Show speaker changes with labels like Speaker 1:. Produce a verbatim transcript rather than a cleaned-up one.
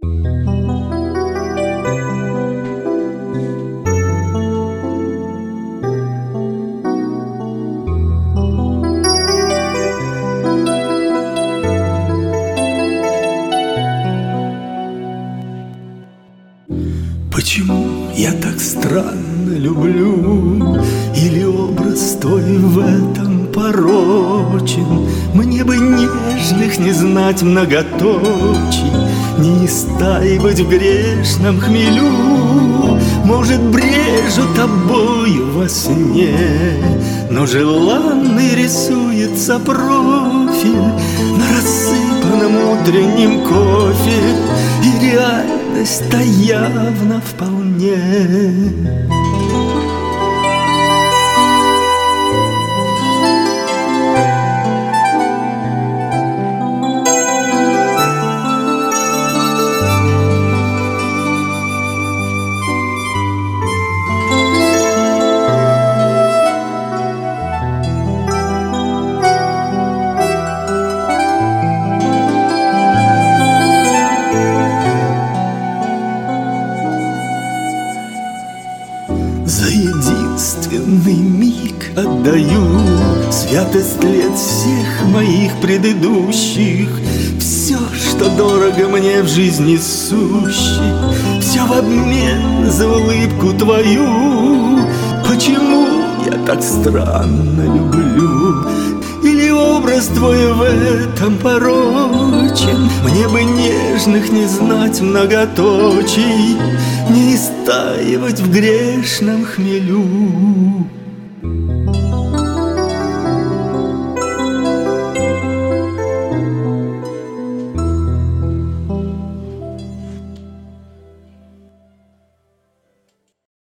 Speaker 1: Почему я так странно люблю? Или образ твой в этом порочен? Мне бы нежных не знать многоточий, не истаивать в грешном хмелю. Может, брежу тобою во сне, но желанный рисуется профиль на рассыпанном утреннем кофе, и реальность-то явно вполне. За единственный миг отдаю святость лет всех моих предыдущих. Все, что дорого мне в жизни сущий, все в обмен за улыбку твою. Почему я так странно люблю? Или образ твой в этом порочен? Мне бы нежных не знать многоточий, не истаивать в грешном хмелю.